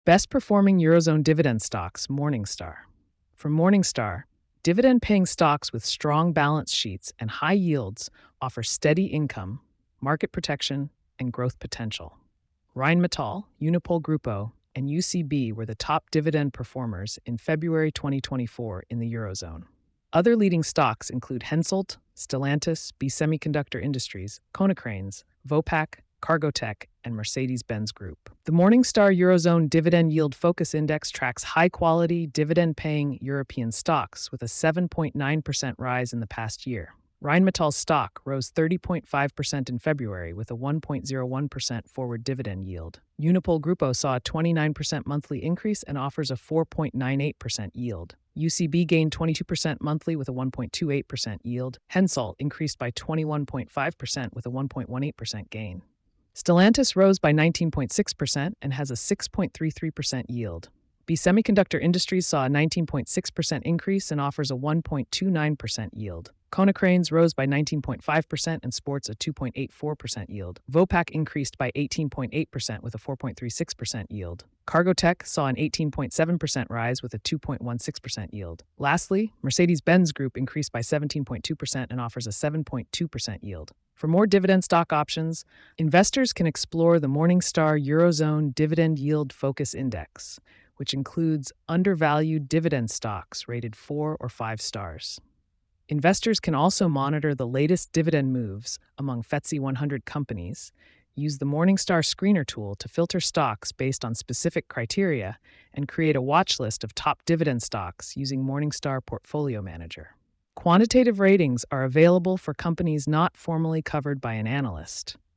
Best performing Eurozone dividend stocks, Morningstar. From Morningstar, dividend paying stocks with strong balance sheets and high yields offer steady income, market protection, and growth potential. Rheinmetall, Unipol Gruppo, and UCB were the top dividend performers in February 2024 in the Eurozone. Other leading stocks include Hensoldt, Stellantis, B Semiconductor Industries, Konecranes, Vopak, Cargotec, and Mercedes-Benz Group. The Morningstar Eurozone Dividend Yield Focus Index tracks high-quality, dividend-paying European stocks with a 7.9% rise in the past year. Rheinmetall's stock rose 30.5% in February with a 1.01% forward dividend yield. Unipol Gruppo saw a 29% monthly increase and offers a 4.98% yield. UCB gained 22% monthly with a 1.28% yield. Hensoldt increased by 21.5% with a 1.18% gain. Stellantis rose by 19.6% and has a 6.33% yield. B Semiconductor Industries saw a 19.6% increase and offers a 1.29% yield. Konecranes rose by 19.5% and sports a 2.84% yield. Vopak increased by 18.8% with a 4.36% yield. Cargotec saw an 18.7% rise with a 2.16% yield. Lastly, Mercedes-Benz Group increased by 17.2% and offers a 7.2% yield. For more dividend stock options, investors can explore the Morningstar Eurozone Dividend Yield Focus Index, which includes undervalued dividend stocks rated 4 or 5 stars. Investors can also monitor the latest dividend moves among FTSE 100 companies, use the Morningstar Screener tool to filter stocks based on specific criteria, and create a watch list of top dividend stocks using Morningstar Portfolio Manager. Quantitative ratings are available for companies not formally covered by an analyst.